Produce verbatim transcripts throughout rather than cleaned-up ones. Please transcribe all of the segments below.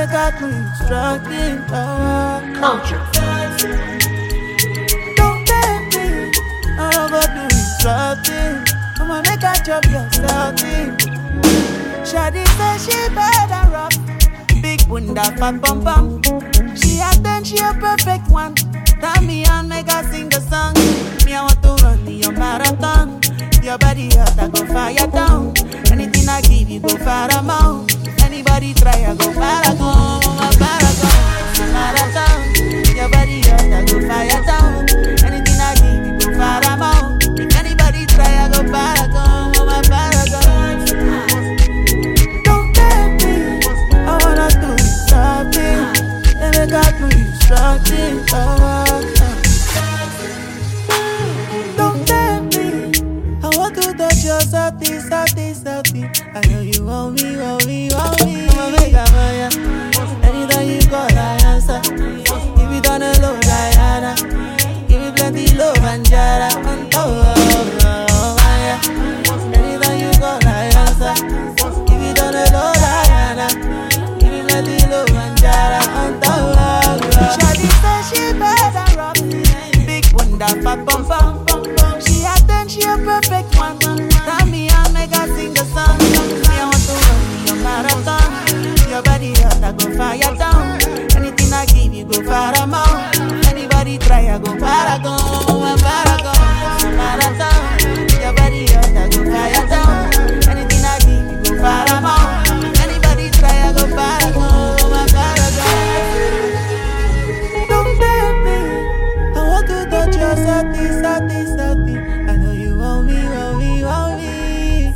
make I do instructing. Uh, Culture. don't tempt me, I go do instructing. I'ma make I chop yourself in. Shawty say she better rough. Big bunda fat bum bum. She a ten, she a perfect one. Tell me and make her sing a song. Me I want to run your marathon. Your body hot, I go fire down. Anything I give you, go far amount. Anybody try, I go paragon, a paragon, marathon. Your body hot, I go fire down. Anything I give you, go far amount. If anybody try, I go paragon, a paragon. Don't tempt me, I wanna do something. Let me go do instructing. Oh, don't tempt me, I want to touch your salty, salty, salty. I know you want me, want me, want me. I'ma make a fire. Anytime you call, I answer. If you don't know, Diana. Give me plenty love and jara on top of fire. Anytime you call, I answer. If you don't know, Diana. Give me plenty love and jara on top of fire. Shawty say she better rock. Big bunda, fat bum bum bum bum. She a ten, she a perfect one. Tell me and make her sing the song. Me I want to run your marathon. Your body hot, I go fire down. Anything I give you, go far amount. Anybody try, I go paragon, a paragon, marathon. Your body hot, I go fire down. Anything I give you, go far amount. Anybody try, I go paragon, a paragon. Don't tempt me, I want to touch your salty, salty, salty. I know you want me, want me, want me.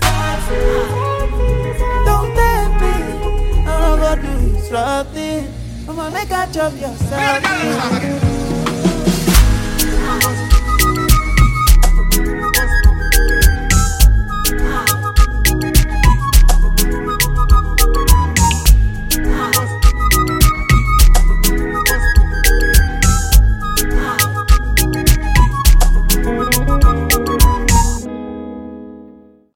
Don't tempt me, I'm gonna do instructing. I'ma make her chop yourself.